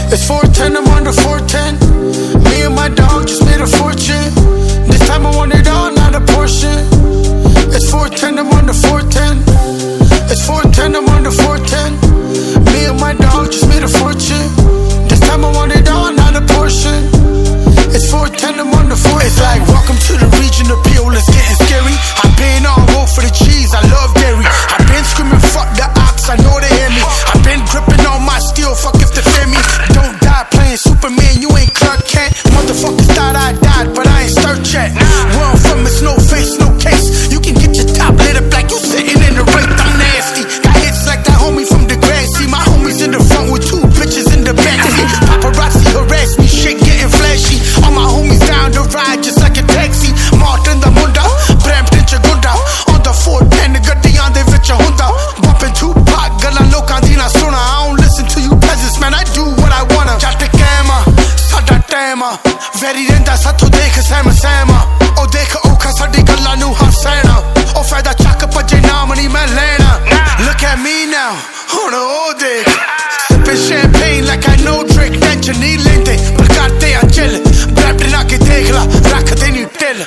It's 410, I'm on the 410. Me and my dog just made a fortune. This time I want it all, not a portion. It's 410, I'm on the 410. It's 410, I'm on the 410. Me and my dog just made a fortune. This time I want it all, not a portion. It's 410, I'm on the 410. It's like, welcome to the region of Peel, it's getting scary. I've been on road for the cheese, I love dairy. I've been screaming, fuck the ops, I know they hear me. I've been gripping on my steel, fuck if they fear me. Don't die playing Superman, you ain't Clark Kent. Motherfuckers thought I died, but I ain't start yet. Where I'm from, it's no face, no case. You can get your top lit up like you sitting in the rape, I'm nasty. Got hits like that homie from the Grassy. My homies in the front with 2 bitches in the backseat. Paparazzi harass me, shit getting flashy. All my homies down the ride just like a taxi. Martin the Munda, Brampton Chagunda. On the 410, the ਗੱਡੀ ਆਂਦੇ ਵਿੱਚ ਹੁੰਦਾ. Bumping Tupac, ਗੱਲਾਂ ਲੋਕਾਂ ਦੀ ਨਾ ਸੁਣਾ. I don't listen to you peasants, man, I do what I wanna. ਜੱਟ ਕੈਮਾ, ਸਾਡਾ ਟਾਈਮ ਆ. ਵੈਰੀ ਰਹਿੰਦਾ ਸਾਥੋਂ ਦੇਖ ਸਹਿਮ ਸਹਿਮ ਆ. ਉਹ ਦੇਖ ਔਖਾ ਸਾਡੀ ਗੱਲਾਂ ਨੂੰ ਹੱਸੈਣਾ. ਉਹ ਫਾਇਦਾ ਚੱਕ ਭੱਜੇ ਨਾਮ ਨਹੀਂ ਮੈਂ ਲੈਣਾ. Look at me now, ਹੁਣ ਉਹ ਦੇਖ. Sipping champagne like I know Drake. Tension ਨਹੀਂ ਲੈਂਦੇ ਪਰ ਕਰਦੇ ਆ chill. Brampton ਆ ਕੇ ਦੇਖ ਲਾ, ਰੱਖਦੇ ਨਹੀਂ ਢਿੱਲ.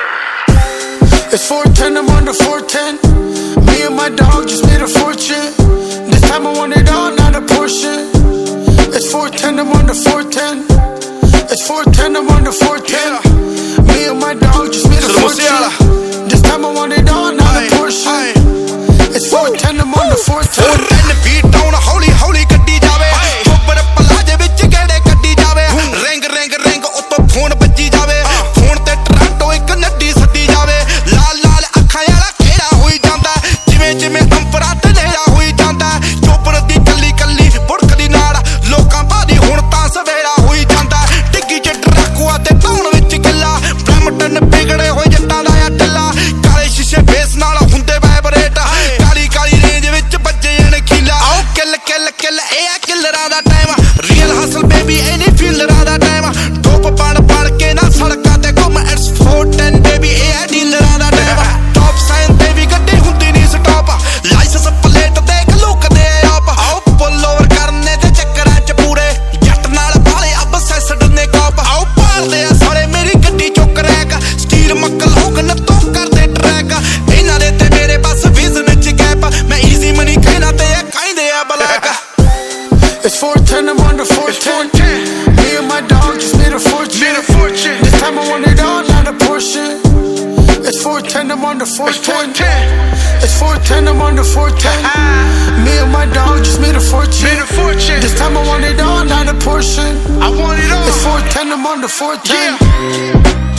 It's 410, I'm on the 410. Me and my dog just made a fortune. This time I want it all, not a portion. It's 410, I'm on the 410. It's 410, I'm on the 410. Me and my dog just made a fortune. This time I want it all, not a portion. It's 410, I'm on the 410. 410 beat down, howly howly ਗੱਡੀ ਜਾਵੇ. ਉੱਪਰ ਪਲਾਜੇ ਵਿੱਚ ਗੇੜੇ ਕੱਢੀ ਜਾਵੇ. Ring ring ring ਉੱਤੋਂ phone ਵੱਜੀ ਜਾਵੇ. ਫੋਨ ਤੇ ਟਰਾਂਟੋ ਇੱਕ ਨੱਡੀ ਸੱਦੀ ਜਾਵੇ. ਲਾਲ ਲਾਲ ਅੱਖਾਂ ਵਾਲਾ ਖੇੜਾ ਹੋਈ ਜਾਂਦਾ. ਜਿਵੇਂ ਜਿਵੇਂ ਅੰਪਰਾ ਤੇ ਨੇੜਾ ਹੋਈ ਜਾਂਦਾ. ਚੋਪਰ ਦੀ ਕੱਲੀ ਕੱਲੀ ਬੁੜਕਦੀ ਨਾਲ ਲੋਕਾਂ ਭਾਦੀ ਹੁਣ ਤਾਂ ਸਵੇਰਾ ਹੋਈ ਜਾਂਦਾ. ਡਿੱਗੀ ਚ ਡਰਾਕੂਆ ਤੇ ਧੌਣ ਵਿੱਚ ਗਿੱਲਾ. ਬ੍ਰੈਂਪਟਨ ਵਿਗੜੇ ਹੋਏ ਜੱਟਾਂ ਦਾ ਆ ਢਿੱਲਾ. ਕਾਲੇ ਸ਼ੀਸ਼ੇ ਫੇਸ ਨਾਲ ਹੁੰਦੇ ਵਾਈਬਰੇਟ. ਕਾਲੀ ਕਾਲੀ ਰੇਂਜ ਵਿੱਚ ਵੱਜੇ ਜਣ ਖੀਲਾ. ਆਓ ਕਿੱਲ ਕਿੱਲ ਕਿੱਲ ਇਹ ਆ ਕਿੱਲਰਾਂ ਦਾ ਟਾਈਮ. ਰੀਅਲ ਹਸਲ ਬੇਬੀ ਇਹ ਨਹੀਂ ਫੀਲਰਾਂ ਦਾ ਟਾਈਮ. ਟੋਪ ਬਣ ਬਣ ਕੇ ਨਾ ਸੜਕਾਂ ਤੇ ਘੁੰਮ. ਇਟਸ 410 ਬੇਬੀ ਇਹ ਆ ਡੀਲਰਾਂ ਦਾ ਟਾਈਮ. ਟੌਪ ਸਾਈਨ ਤੇ ਵੀ ਗੱਡੀ ਹੁੰਦੀ ਨਹੀਂ ਸਟਾਪ. ਲਾਇਸੈਂਸ ਪਲੇਟ ਦੇਖ ਲੁਕਦੇ ਆਪ. ਆਓ ਪੁੱਲ ਓਵਰ ਕਰਨੇ ਦੇ ਚੱਕਰਾਂ ਚ ਪੂਰੇ. ਜੱਟ ਨਾਲ ਬਾਲੇ ਅਬ ਸੈਸਡ ਨੇ ਕਾਪ. ਆਓ ਪਾਲਦੇ ਆ ਸਾਰੇ ਮੇਰੀ ਗੱਡੀ ਚੁੱਕ ਰੈਕ. ਸਟੀਲ ਮੱਕਲ ਹੋਗਨ ਤੋਂ ਕਰਦੇ ਟਰੈਕ. ਇਹਨਾਂ ਦੇ ਤੇ ਮੇਰੇ ਬਸ ਵਿਜ਼ਨ ਚ ਗੈਪ. ਮੈਂ ਈਜ਼ੀ ਮਨੀ ਕਹਿਣਾ ਤੇ ਇਹ ਕਹਿੰਦੇ ਆ black. It's 410, I'm on the 410. Me and my dog just made a fortune. This time I want it all, not a portion. It's 410, I'm on the 410. It's 410, I'm on the 410. Me and my dog just made a fortune. This time I want it all, not a portion. I want it all. It's 410, I'm on the 410.